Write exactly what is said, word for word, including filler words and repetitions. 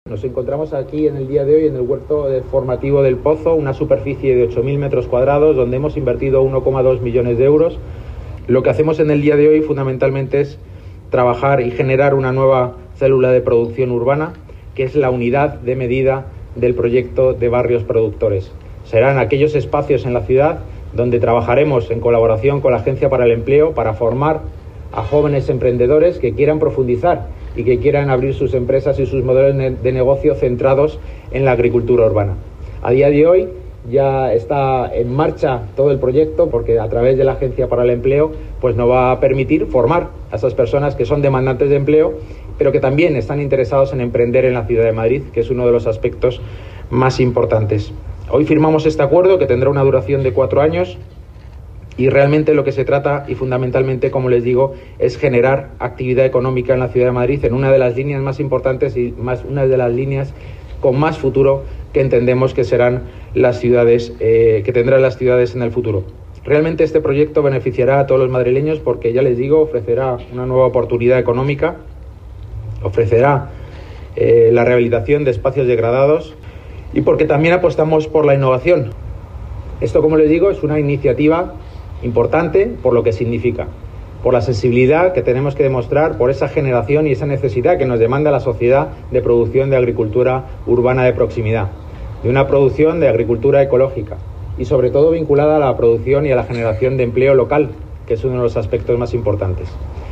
Nos encontramos aquí en el día de hoy en el huerto formativo del Pozo, una superficie de ocho mil metros cuadrados donde hemos invertido uno coma dos millones de euros. Lo que hacemos en el día de hoy fundamentalmente es trabajar y generar una nueva célula de producción urbana, que es la unidad de medida del proyecto de barrios productores. Serán aquellos espacios en la ciudad donde trabajaremos en colaboración con la Agencia para el Empleo para formar a jóvenes emprendedores que quieran profundizar y que quieran abrir sus empresas y sus modelos de negocio centrados en la agricultura urbana. A día de hoy ya está en marcha todo el proyecto, porque a través de la Agencia para el Empleo pues nos va a permitir formar a esas personas que son demandantes de empleo, pero que también están interesados en emprender en la ciudad de Madrid, que es uno de los aspectos más importantes. Hoy firmamos este acuerdo que tendrá una duración de cuatro años. Y realmente lo que se trata, y fundamentalmente, como les digo, es generar actividad económica en la ciudad de Madrid en una de las líneas más importantes y más una de las líneas con más futuro que entendemos que serán las ciudades, eh, que tendrán las ciudades en el futuro. Realmente este proyecto beneficiará a todos los madrileños porque, ya les digo, ofrecerá una nueva oportunidad económica, ofrecerá eh, la rehabilitación de espacios degradados y porque también apostamos por la innovación. Esto, como les digo, es una iniciativa importante por lo que significa, por la sensibilidad que tenemos que demostrar, por esa generación y esa necesidad que nos demanda la sociedad de producción de agricultura urbana de proximidad, de una producción de agricultura ecológica y sobre todo vinculada a la producción y a la generación de empleo local, que es uno de los aspectos más importantes.